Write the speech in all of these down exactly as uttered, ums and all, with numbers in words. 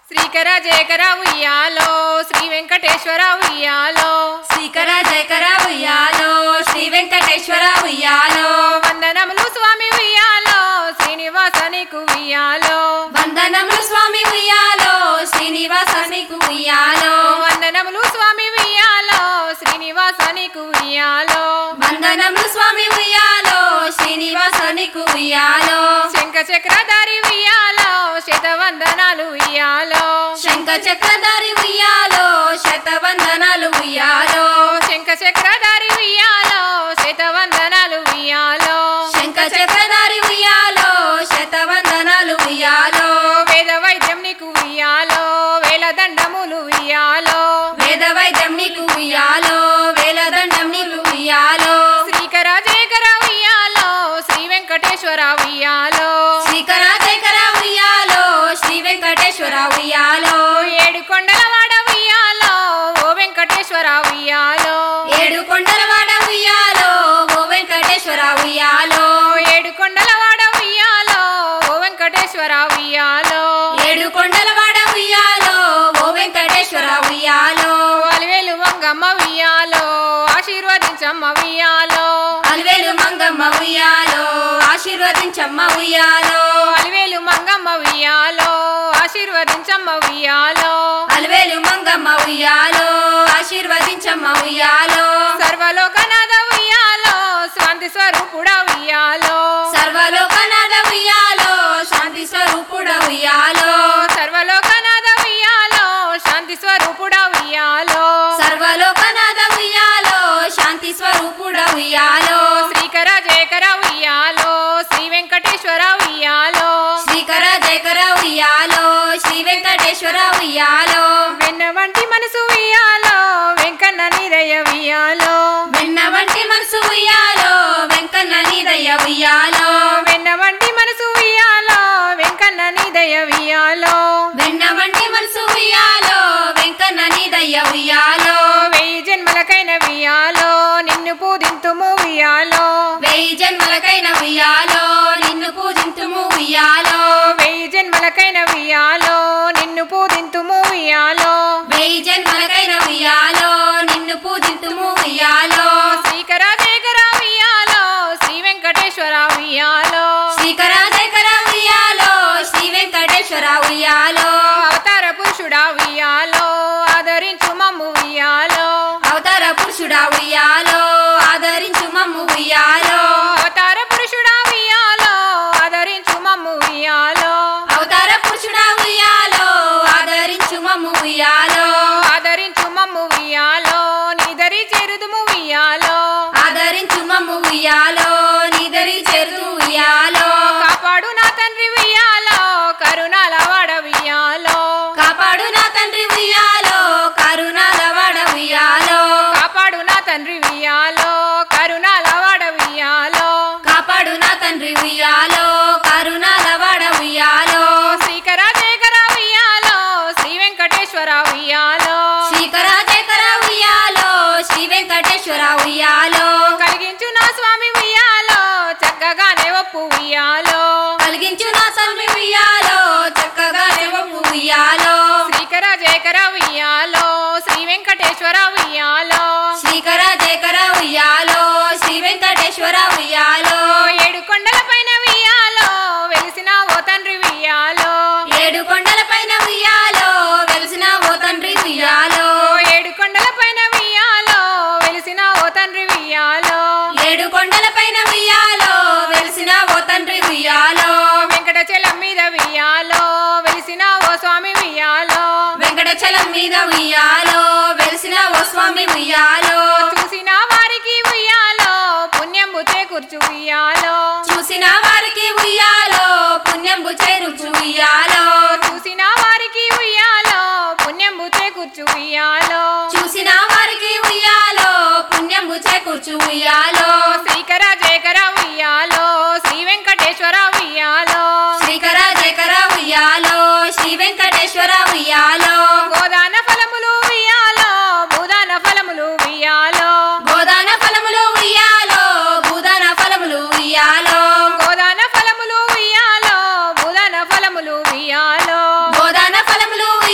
శ్రీకర జయకర ఉయ్యాలో శ్రీ వెంకటేశ్వర ఉయ్యాలో శ్రీకర జయకర ఉయ్యాలో శ్రీ వెంకటేశ్వర ఉయ్యాలో వందనములు స్వామి ఉయ్యాలో శ్రీనివాస నీకు ఉయ్యాలో వందనములు స్వామి ఉయ్యాలో శ్రీనివాస నీకు ఉయ్యాలో వందనములు స్వామి ఉయ్యాలో శ్రీనివాస నీకు ఉయ్యాలో వందనములు స్వామి ఉయ్యాలో శ్రీనివాస నీకు ఉయ్యాలో శంఖ చక్రధారి ఉయ్యాలో శతవందనాలు ఉయ్యాలో శంఖ చక్రధారి ఉయ్యాలో శతవందనాలు ఉయ్యాలో శంఖ చక్రధారి ఉయ్యాలో శతవందనాలు ఉయ్యాలో శంఖ చక్రధారి ఉయ్యాలో శతవందనాలు ఉయ్యాలో వేద వైద్యం నీకు ఉయ్యాలో వేల దండములు ఉయ్యాలో వేద వైద్యం నీకు ఉయ్యాలో వేల దండం నీకు ఉయ్యాలో శ్రీకర జయకర ఉయ్యాలో శ్రీ వెంకటేశ్వర ఉయ్యాలో శ్రీకర జయకర ఉయ్యాలో శ్రీ వెంకటేశ్వర ఉయ్యాలో ఏడు కొండల వాడ ఉయ్యాలో ఓ వెంకటేశ్వర ఉయ్యాలో ఏడు కొండల వాడ ఉయ్యాలో ఓ వెంకటేశ్వర ఉయ్యాలో ఏడు కొండల వాడ ఉయ్యాలో ఓ వెంకటేశ్వర ఉయ్యాలో ఏడు కొండల వాడ ఉయ్యాలో ఓ వెంకటేశ్వర ఉయ్యాలో అలివేలు మంగమ్మ ఉయ్యాలో ఆశీర్వదించమ్మ ఉయ్యాలో అలివేలు మంగమ్మ ఉయ్యాలో ఆశీర్వదించమ్మ ఉయ్యాలో అలివేలు మంగమ్మ ఉయ్యాలో ఆశీర్వదించమ్మ ఉయ్యాలో అలివేలు మంగమ్మ ఉయ్యాలో ఆశీర్వదించమ్మ ఉయ్యాలో సర్వలోకనాథ ఉయ్యాలో శాంతి స్వరూపుడ ఉయ్యాలో సర్వలోకనాథ ఉయ్యాలో శాంతి స్వరూపుడ ఉయ్యాలో సర్వలోకనాథ ఉయ్యాలో శాంతి స్వరూపుడ ఉయ్యాలో సర్వలోకనాథ ఉయ్యాలో శాంతి స్వరూపుడ ఉయ్యాలో శ్రీకర జయకర ఉయ్యాలో శ్రీ వెంకటేశ్వర ఉయ్యాలో శ్రీకర జయకర ఉయ్యాలో శ్రీ వెంకటేశ్వర ఉయ్యాలో వెన్న వంటి మనసు ఉయ్యాలో వెంకన్న నీరయ్య ఉయ్యాలో వెన్న వంటి మనసు ఉయ్యాలో వెంకన్న నీదయ్య ఉయ్యాలో వెన్న వంటి మనసు ఉయ్యాలో వెంకన్న నీదయ్య ఉయ్యాలో వెన్న వంటి మనసు ఉయ్యాలో వెంకన్న నీదయ్య ఉయ్యాలో వెయ్యి జన్మలకైన ఉయ్యాలో నిన్ను పూజింతుము ఉయ్యాలో వెయ్యి జన్మలకైన ఉయ్యాలో నిన్ను పూజింతుము ఉయ్యాలో వెయ్యి జన్మలకైన ఉయ్యాలో నిన్ను పూజింతుము ఉయ్యాలో వెయ్యి జన్మలకైన ఉయ్యాలో నిన్ను పూజింతుము ఉయ్యాలో శ్రీకర జయకర ఉయ్యాలో శ్రీ వెంకటేశ్వర ఉయ్యాలో శ్రీకర జయకర ఉయ్యాలో శ్రీ వెంకటేశ్వర ఉయ్యాలో అవతార పురుషుడా ఉయ్యాలో ఆదరించు మమ్ము ఉయ్యాలో అవతార పురుషుడా ఉయ్యాలో ఆదరించు మమ్ము ఉయ్యాలో అవతార పురుషుడా ఉయ్యాలో ఆదరించు మమ్ము ఉయ్యాలో అవతార పురుషుడా ఉయ్యాలో ఆదరించు మమ్ము ఉయ్యాలో ఆదరించు మమ్ము ఉయ్యాలో నీదరి చేరుదుము ఉయ్యాలో ఆదరించు మమ్ము ఉయ్యాలో నీదరి చేరు ఉయ్యాలో కాపాడు నా తండ్రి ఉయ్యాలో కరుణాల వాడ ఉయ్యాలో కాపాడు నా తండ్రి ఉయ్యాలో కరుణాల వాడ ఉయ్యాలో కాపాడు నా తండ్రి ఉయ్యాలో కరుణాల వాడ ఉయ్యాలో కాపాడు నా తండ్రి ఉయ్యాలో కరుణాల వాడ ఉయ్యాలో శ్రీకర జయకర ఉయ్యాలో శ్రీ వెంకటేశ్వర ఉయ్యాలో శ్రీకర జయకర ఉయ్యాలో శ్రీ వెంకటేశ్వర ఉయ్యాలో కలిగించు నా స్వామి ఉయ్యాలో చక్కగానే ఒప్పు ఉయ్యాలో కలిగించు నా స్వామి ఉయ్యాలో చక్కగా నెవపు ఉయ్యాలో శ్రీకర జయకర ఉయ్యాలో శ్రీ వెంకటేశ్వర ఉయ్యాలో శ్రీకర జయకర ఉయ్యాలో శ్రీ వెంకటేశ్వర ఉయ్యాలో ఏడు కొండల పైన ఉయ్యాలో వెలిసిన ఓ తండ్రి ఉయ్యాలో ఏడు కొండల పైన ఉయ్యాలో వెలిసిన ఓ తండ్రి ఉయ్యాలో ఏడు కొండల పైన ఉయ్యాలో వెలిసిన ఓ తండ్రి ఉయ్యాలో ఏడు కొండల పైన ఉయ్యాలో వెలిసిన ఓ తండ్రి ఉయ్యాలో వెంకటచలం మీద ఉయ్యాలో వెలిసిన ఓ స్వామి ఉయ్యాలో వెంకటచలం మీద ఉయ్యాలో వెలిసిన ఓ స్వామి ఉయ్యాలో చూసిన వారికి ఉయ్యాలో పుణ్యంబు చేకూర్చు ఉయ్యాలో చూసిన వారికి ఉయ్యాలో పుణ్యంబు చేరుచు ఉయ్యాలో చూసిన వారికి ఉయ్యాలో పుణ్యంబు చేకూర్చు ఉయ్యాలో చూసిన వారికి ఉయ్యాలో పుణ్యంబు చేకూర్చు ఉయ్యాలో శ్రీకర జయకర ఉయ్యాలో శ్రీ వెంకటేశ్వర ఉయ్యాలో శ్రీకర జయకర ఉయ్యాలో శ్రీ వెంకటేశ్వర ఉయ్యాలో గోదాన ఫలములు ఉయ్యాలో భూదాన ఫలములు ఉయ్యాలో గోదాన ఫలములు ఉయ్యాలో భూదాన ఫలములు ఉయ్యాలో గోదాన ఫలములు ఉయ్యాలో భూదాన ఫలములు ఉయ్యాలో గోదాన ఫలములు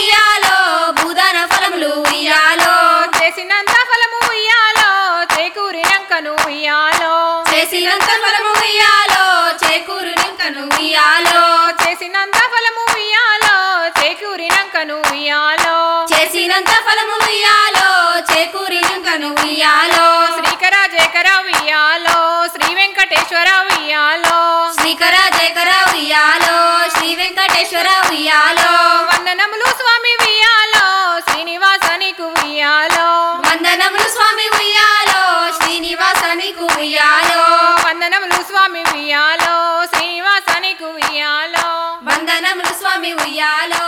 ఉయ్యాలో శ్రీ వెంకటేశ్వర ఉయ్యాలో శ్రీకర జయకర ఉయ్యాలో శ్రీ వెంకటేశ్వర ఉయ్యాలో వందనములు స్వామి ఉయ్యాలో శ్రీనివాస నీకు ఉయ్యాలో వందనములు స్వామి ఉయ్యాలో శ్రీనివాస నీకు ఉయ్యాలో వందనములు స్వామి ఉయ్యాలో శ్రీనివాస నీకు ఉయ్యాలో వందనములు స్వామి ఉయ్యాలో